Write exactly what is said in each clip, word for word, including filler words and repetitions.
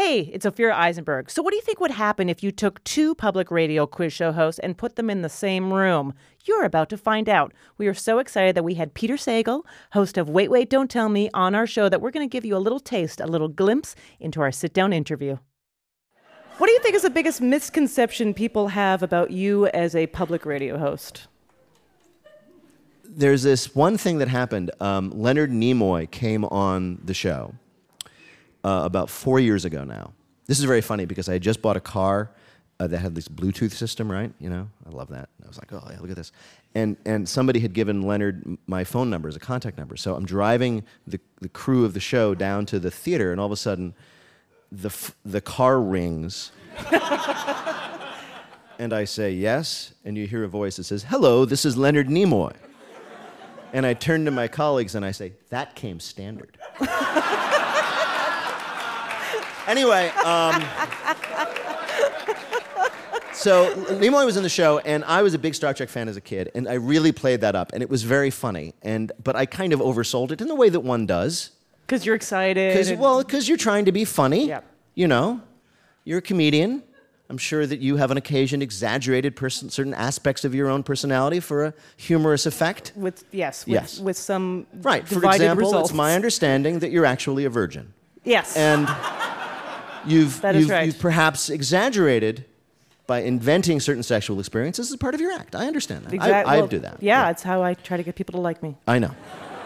Hey, it's Ophira Eisenberg. So what do you think would happen if you took two public radio quiz show hosts and put them in the same room? You're about to find out. We are so excited that we had Peter Sagal, host of Wait, Wait, Don't Tell Me, on our show that we're going to give you a little taste, a little glimpse into our sit-down interview. What do you think is the biggest misconception people have about you as a public radio host? There's this one thing that happened. Um, Leonard Nimoy came on the show uh, about four years ago now. This is very funny because I had just bought a car uh, that had this Bluetooth system, right? You know, I love that. I was like, oh, yeah, look at this. And and somebody had given Leonard my phone number as a contact number. So I'm driving the, the crew of the show down to the theater, and all of a sudden, the f- the car rings. And I say, yes, and you hear a voice that says, hello, this is Leonard Nimoy. And I turn to my colleagues and I say, that came standard. Anyway, um, so Nimoy was in the show, and I was a big Star Trek fan as a kid, and I really played that up, and it was very funny. And but I kind of oversold it in the way that one does. Because you're excited. Because and... well, because you're trying to be funny. Yep. You know, you're a comedian. I'm sure that you have on occasion exaggerated person, certain aspects of your own personality for a humorous effect. With yes, with, yes. with some right. For divided example, results. It's my understanding that you're actually a virgin. Yes. And you've that is you've, right. you've perhaps exaggerated by inventing certain sexual experiences as part of your act. I understand that. Exactly. I, I well, do that. Yeah, yeah, it's how I try to get people to like me. I know.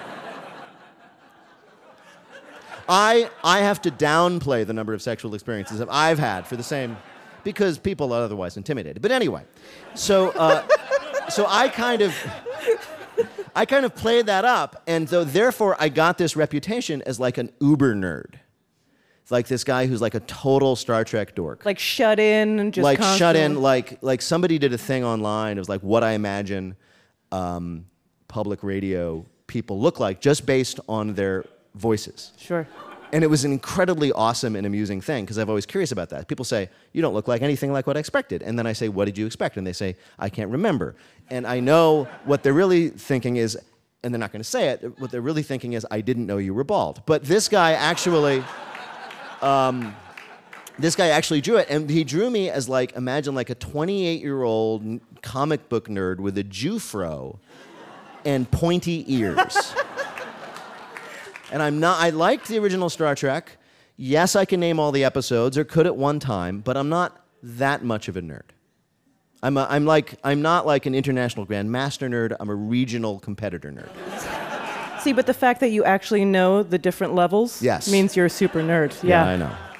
I I have to downplay the number of sexual experiences that I've had for the same, because people are otherwise intimidated. But anyway, so uh, so I kind of I kind of played that up, and so therefore I got this reputation as like an uber nerd. It's like this guy who's like a total Star Trek dork. Like shut in and just like constant. shut in, like like somebody did a thing online. It was like what I imagine um, public radio people look like just based on their voices. Sure. And it was an incredibly awesome and amusing thing, because I'm always curious about that. People say, you don't look like anything like what I expected. And then I say, what did you expect? And they say, I can't remember. And I know what they're really thinking is, and they're not going to say it, what they're really thinking is, I didn't know you were bald. But this guy actually, um, this guy actually drew it. And he drew me as like, imagine like a twenty-eight-year-old comic book nerd with a Jufro and pointy ears. And I'm not, I liked the original Star Trek. Yes, I can name all the episodes, or could at one time, but I'm not that much of a nerd. I'm, a, I'm, like, I'm not like an international grandmaster nerd, I'm a regional competitor nerd. See, but the fact that you actually know the different levels yes. means you're a super nerd. Yeah, yeah I know.